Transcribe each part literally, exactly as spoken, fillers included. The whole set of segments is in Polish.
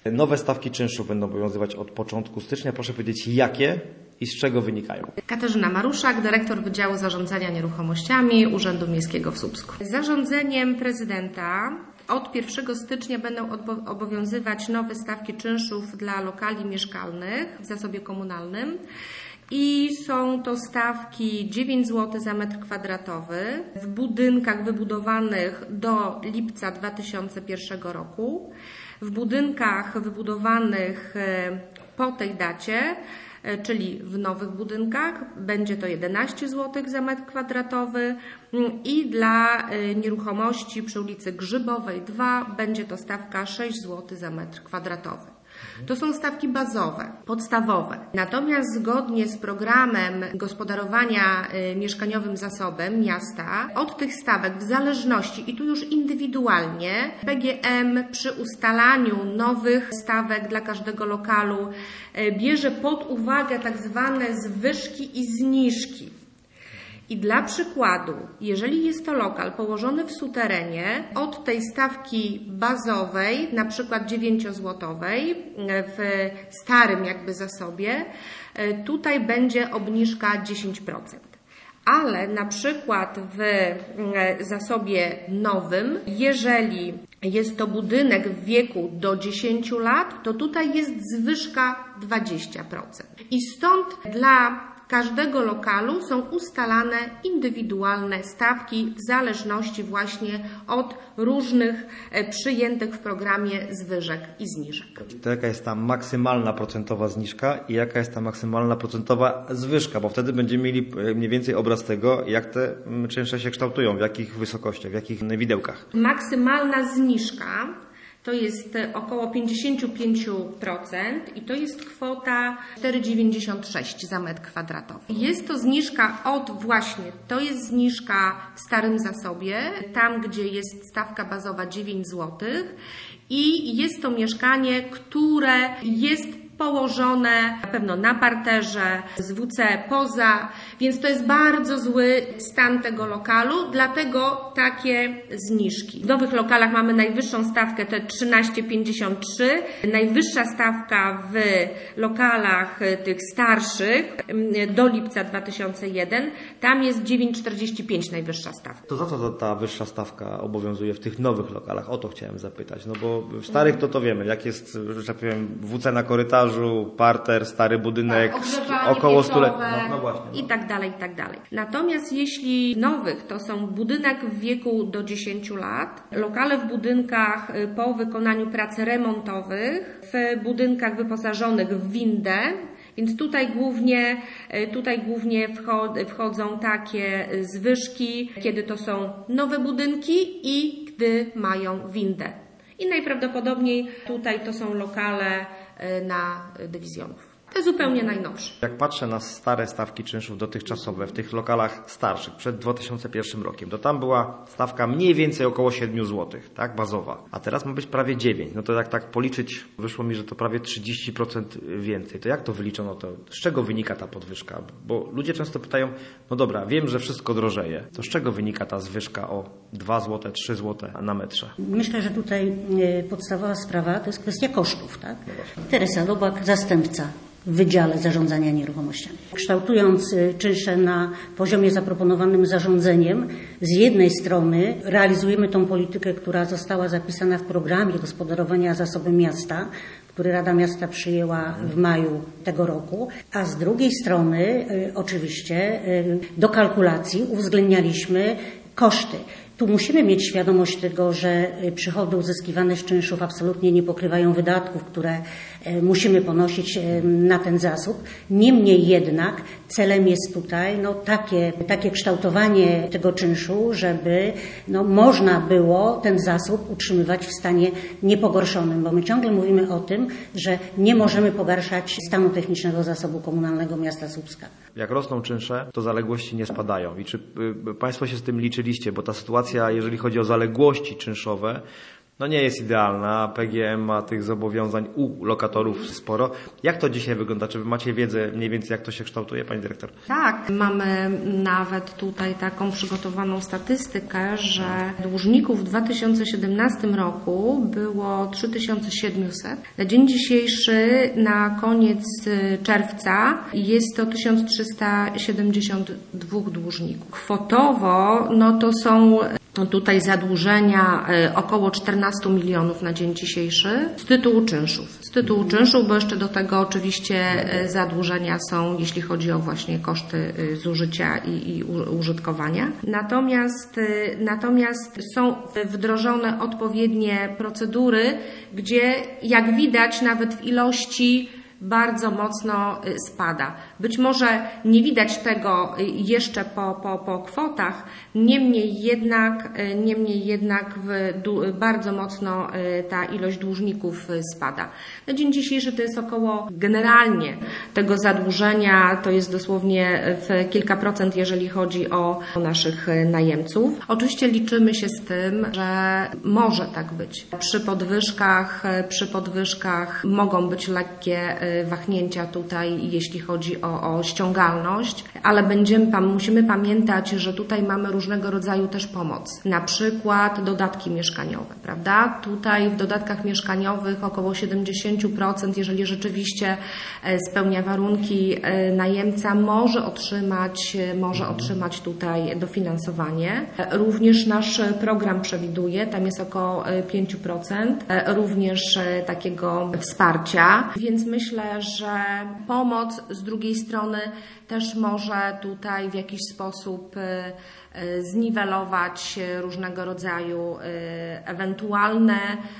Nowe stawki czynszu będą obowiązywać od początku stycznia. Proszę powiedzieć, jakie i z czego wynikają? Katarzyna Maruszak, dyrektor Wydziału Zarządzania Nieruchomościami Urzędu Miejskiego w Słupsku. Zarządzeniem prezydenta od pierwszego stycznia będą obowiązywać nowe stawki czynszów dla lokali mieszkalnych w zasobie komunalnym. I są to stawki dziewięć złotych za metr kwadratowy w budynkach wybudowanych do lipca dwa tysiące pierwszego roku. W budynkach wybudowanych po tej dacie, czyli w nowych budynkach, będzie to jedenaście złotych za metr kwadratowy i dla nieruchomości przy ulicy Grzybowej dwa będzie to stawka sześć złotych za metr kwadratowy. To są stawki bazowe, podstawowe. Natomiast zgodnie z programem gospodarowania mieszkaniowym zasobem miasta od tych stawek w zależności i tu już indywidualnie P G M przy ustalaniu nowych stawek dla każdego lokalu bierze pod uwagę tak zwane zwyżki i zniżki. I dla przykładu, jeżeli jest to lokal położony w suterenie, od tej stawki bazowej, na przykład dziewięciozłotowej, w starym jakby zasobie, tutaj będzie obniżka dziesięć procent. Ale na przykład w zasobie nowym, jeżeli jest to budynek w wieku do dziesięciu lat, to tutaj jest zwyżka dwadzieścia procent. I stąd dla każdego lokalu są ustalane indywidualne stawki w zależności właśnie od różnych przyjętych w programie zwyżek i zniżek. To jaka jest ta maksymalna procentowa zniżka i jaka jest ta maksymalna procentowa zwyżka, bo wtedy będziemy mieli mniej więcej obraz tego, jak te czynsze się kształtują, w jakich wysokościach, w jakich widełkach. Maksymalna zniżka to jest około pięćdziesiąt pięć procent i to jest kwota cztery dziewięćdziesiąt sześć za metr kwadratowy. Jest to zniżka od właśnie, to jest zniżka w starym zasobie, tam gdzie jest stawka bazowa dziewięć złotych i jest to mieszkanie, które jest położone na pewno na parterze, z W C poza, więc to jest bardzo zły stan tego lokalu, dlatego takie zniżki. W nowych lokalach mamy najwyższą stawkę, to trzynaście pięćdziesiąt trzy, najwyższa stawka w lokalach tych starszych do lipca dwa tysiące jeden, tam jest dziewięć czterdzieści pięć najwyższa stawka. To za co ta, ta wyższa stawka obowiązuje w tych nowych lokalach? O to chciałem zapytać, no bo w starych to to wiemy, jak jest, że tak powiem, W C na korytarzu, parter, stary budynek, tak, około stu lat. No, no właśnie, no. I tak dalej, i tak dalej. Natomiast jeśli nowych, to są budynek w wieku do dziesięciu lat, lokale w budynkach po wykonaniu prac remontowych, w budynkach wyposażonych w windę, więc tutaj głównie, tutaj głównie wchodzą takie zwyżki, kiedy to są nowe budynki i gdy mają windę. I najprawdopodobniej tutaj to są lokale na dywizjonów. To jest zupełnie najnowsze. Jak patrzę na stare stawki czynszów dotychczasowe w tych lokalach starszych, przed dwa tysiące pierwszym rokiem, to tam była stawka mniej więcej około siedmiu złotych, tak, bazowa. A teraz ma być prawie dziewięć. No to jak tak policzyć, wyszło mi, że to prawie trzydzieści procent więcej. To jak to wyliczono? To z czego wynika ta podwyżka? Bo ludzie często pytają, no dobra, wiem, że wszystko drożeje. To z czego wynika ta zwyżka o dwa złote, trzy złote na metrze? Myślę, że tutaj podstawowa sprawa to jest kwestia kosztów, tak? No Teresa Lubak, zastępca w Wydziale Zarządzania Nieruchomościami. Kształtując czynsze na poziomie zaproponowanym zarządzeniem, z jednej strony realizujemy tą politykę, która została zapisana w programie gospodarowania zasobem miasta, który Rada Miasta przyjęła w maju tego roku, a z drugiej strony oczywiście do kalkulacji uwzględnialiśmy koszty. Tu musimy mieć świadomość tego, że przychody uzyskiwane z czynszów absolutnie nie pokrywają wydatków, które musimy ponosić na ten zasób. Niemniej jednak celem jest tutaj no, takie, takie kształtowanie tego czynszu, żeby no, można było ten zasób utrzymywać w stanie niepogorszonym, bo my ciągle mówimy o tym, że nie możemy pogarszać stanu technicznego zasobu komunalnego miasta Słupska. Jak rosną czynsze, to zaległości nie spadają. I czy Państwo się z tym liczyliście? Bo ta sytuacja, jeżeli chodzi o zaległości czynszowe, no nie jest idealna. P G M ma tych zobowiązań u lokatorów sporo. Jak to dzisiaj wygląda? Czy wy macie wiedzę mniej więcej, jak to się kształtuje, pani dyrektor? Tak, mamy nawet tutaj taką przygotowaną statystykę, że dłużników w dwa tysiące siedemnastym roku było trzy tysiące siedemset. Na dzień dzisiejszy, na koniec czerwca, jest to tysiąc trzysta siedemdziesiąt dwa dłużników. Kwotowo, no to są tutaj zadłużenia około czternaście milionów na dzień dzisiejszy z tytułu czynszów. Z tytułu czynszów, bo jeszcze do tego oczywiście zadłużenia są, jeśli chodzi o właśnie koszty zużycia i, i użytkowania. Natomiast, natomiast są wdrożone odpowiednie procedury, gdzie jak widać nawet w ilości bardzo mocno spada. Być może nie widać tego jeszcze po, po, po kwotach, niemniej jednak, niemniej jednak w, bardzo mocno ta ilość dłużników spada. Na dzień dzisiejszy to jest około generalnie tego zadłużenia, to jest dosłownie w kilka procent, jeżeli chodzi o naszych najemców. Oczywiście liczymy się z tym, że może tak być. Przy podwyżkach, przy podwyżkach mogą być lekkie wahnięcia tutaj, jeśli chodzi o, o ściągalność, ale będziemy, musimy pamiętać, że tutaj mamy różnego rodzaju też pomoc. Na przykład dodatki mieszkaniowe, prawda? Tutaj w dodatkach mieszkaniowych około siedemdziesiąt procent, jeżeli rzeczywiście spełnia warunki, najemca może otrzymać, może otrzymać tutaj dofinansowanie. Również nasz program przewiduje, tam jest około pięć procent, również takiego wsparcia, więc myślę, że pomoc z drugiej strony też może tutaj w jakiś sposób zniwelować różnego rodzaju ewentualne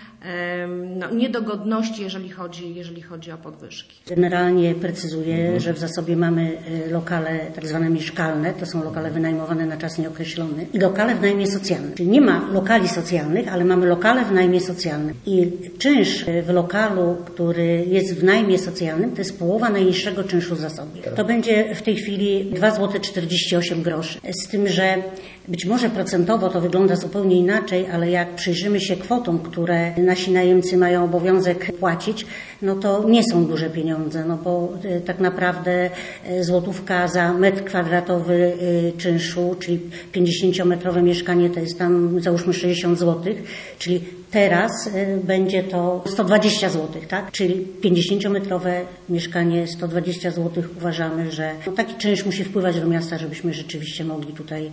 no, niedogodności, jeżeli chodzi, jeżeli chodzi o podwyżki. Generalnie precyzuję, mhm. że w zasobie mamy lokale tak zwane mieszkalne, to są lokale wynajmowane na czas nieokreślony i lokale w najmie socjalnym. Czyli nie ma lokali socjalnych, ale mamy lokale w najmie socjalnym. I czynsz w lokalu, który jest w najmie socjalnym, to jest połowa najniższego czynszu w zasobie. To będzie w tej chwili dwa złote czterdzieści osiem groszy. Z tym, że być może procentowo to wygląda zupełnie inaczej, ale jak przyjrzymy się kwotom, które nasi najemcy mają obowiązek płacić, no to nie są duże pieniądze, no bo tak naprawdę złotówka za metr kwadratowy czynszu, czyli pięćdziesięciometrowe mieszkanie to jest tam załóżmy sześćdziesiąt złotych, czyli teraz będzie to sto dwadzieścia złotych, tak? Czyli pięćdziesięciometrowe mieszkanie sto dwadzieścia złotych uważamy, że no taki czynsz musi wpływać do miasta, żebyśmy rzeczywiście mogli tutaj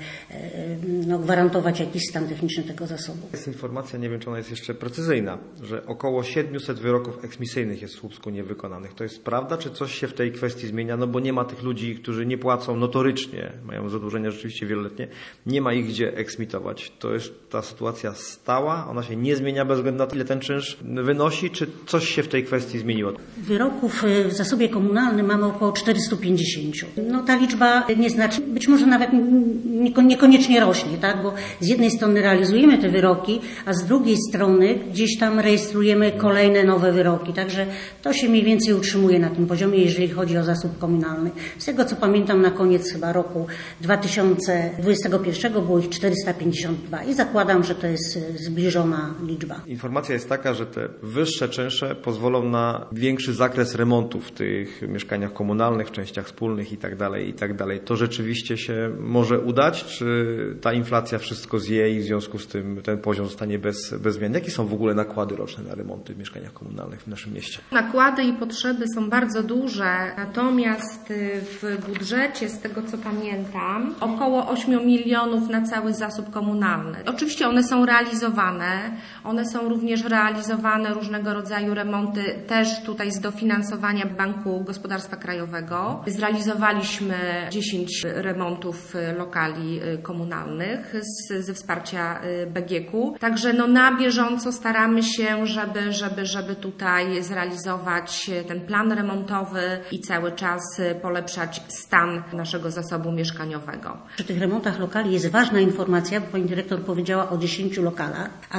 no, gwarantować jakiś stan techniczny tego zasobu. Jest informacja, nie wiem czy ona jest jeszcze precyzyjna, że około siedemset wyroków eksmisyjnych jest w Słupsku niewykonanych. To jest prawda, czy coś się w tej kwestii zmienia? No bo nie ma tych ludzi, którzy nie płacą notorycznie, mają zadłużenia rzeczywiście wieloletnie, nie ma ich gdzie eksmitować. To jest ta sytuacja stała, ona się nie zmienia bez względu na to, ile ten czynsz wynosi, czy coś się w tej kwestii zmieniło? Wyroków w zasobie komunalnym mamy około czterysta pięćdziesiąt. No ta liczba nieznacznie, być może nawet niekoniecznie rośnie, tak? Bo z jednej strony realizujemy te wyroki, a z drugiej strony gdzieś tam rejestrujemy kolejne nowe wyroki. Także to się mniej więcej utrzymuje na tym poziomie, jeżeli chodzi o zasób komunalny. Z tego co pamiętam, na koniec chyba roku dwa tysiące dwudziestego pierwszego było ich czterysta pięćdziesiąt dwa i zakładam, że to jest zbliżona liczba. Informacja jest taka, że te wyższe czynsze pozwolą na większy zakres remontów w tych mieszkaniach komunalnych, w częściach wspólnych i tak dalej, i tak dalej. To rzeczywiście się może udać, czy ta inflacja wszystko zje i w związku z tym ten poziom zostanie bez, bez zmian? Jakie są w ogóle nakłady roczne na remonty w mieszkaniach komunalnych w naszym mieście? Nakłady i potrzeby są bardzo duże, natomiast w budżecie, z tego co pamiętam, około osiem milionów na cały zasób komunalny. Oczywiście one są realizowane, one są również realizowane różnego rodzaju remonty, też tutaj z dofinansowania Banku Gospodarstwa Krajowego. Zrealizowaliśmy dziesięć remontów lokali komunalnych z, ze wsparcia B G K-u. Także no na bieżąco staramy się, żeby, żeby, żeby tutaj zrealizować ten plan remontowy i cały czas polepszać stan naszego zasobu mieszkaniowego. Przy tych remontach lokali jest ważna informacja, bo pani dyrektor powiedziała o dziesięciu lokalach, ale rzeczywiście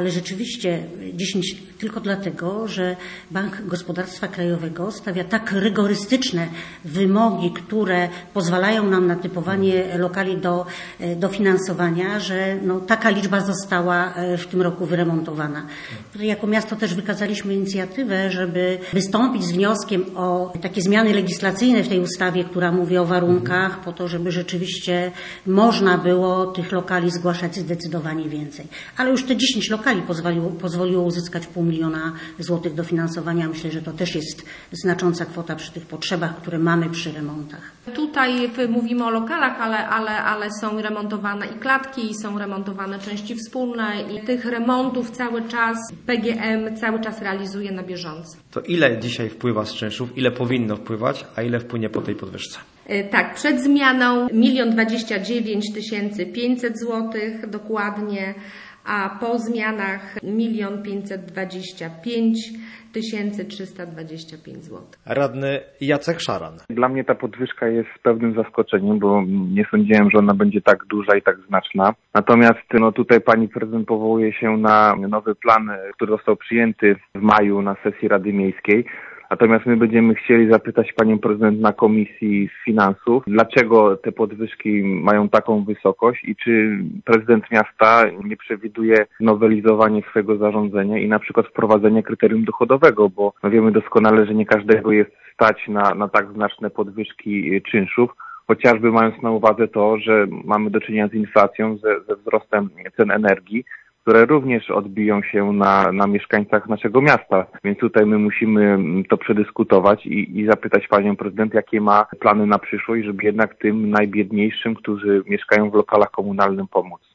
rzeczywiście dziesięć tylko dlatego, że Bank Gospodarstwa Krajowego stawia tak rygorystyczne wymogi, które pozwalają nam na typowanie lokali do dofinansowania, że no, taka liczba została w tym roku wyremontowana. Jako miasto też wykazaliśmy inicjatywę, żeby wystąpić z wnioskiem o takie zmiany legislacyjne w tej ustawie, która mówi o warunkach, po to, żeby rzeczywiście można było tych lokali zgłaszać zdecydowanie więcej. Ale już te dziesięć lokali pozwoliło, pozwoliło uzyskać pół miliona złotych dofinansowania. Myślę, że to też jest znacząca kwota przy tych potrzebach, które mamy przy remontach. Tutaj mówimy o lokalach, ale, ale, ale są remontowane i klatki, i są remontowane części wspólne i tych remontów cały czas P G M cały czas realizuje na bieżąco. To ile dzisiaj wpływa z czynszów, ile powinno wpływać, a ile wpłynie po tej podwyżce? Tak, przed zmianą milion dwadzieścia dziewięć tysięcy pięćset złotych dokładnie, a po zmianach milion pięćset dwadzieścia pięć tysięcy trzysta dwadzieścia pięć złotych. Radny Jacek Szaran. Dla mnie ta podwyżka jest pewnym zaskoczeniem, bo nie sądziłem, że ona będzie tak duża i tak znaczna. Natomiast no, tutaj pani prezydent powołuje się na nowy plan, który został przyjęty w maju na sesji Rady Miejskiej. Natomiast my będziemy chcieli zapytać panią prezydent na Komisji Finansów, dlaczego te podwyżki mają taką wysokość i czy prezydent miasta nie przewiduje nowelizowania swojego zarządzenia i na przykład wprowadzenia kryterium dochodowego, bo wiemy doskonale, że nie każdego jest stać na, na tak znaczne podwyżki czynszów, chociażby mając na uwadze to, że mamy do czynienia z inflacją, ze, ze wzrostem cen energii, które również odbiją się na, na mieszkańcach naszego miasta. Więc tutaj my musimy to przedyskutować i, i zapytać panią prezydent, jakie ma plany na przyszłość, żeby jednak tym najbiedniejszym, którzy mieszkają w lokalach komunalnych, pomóc.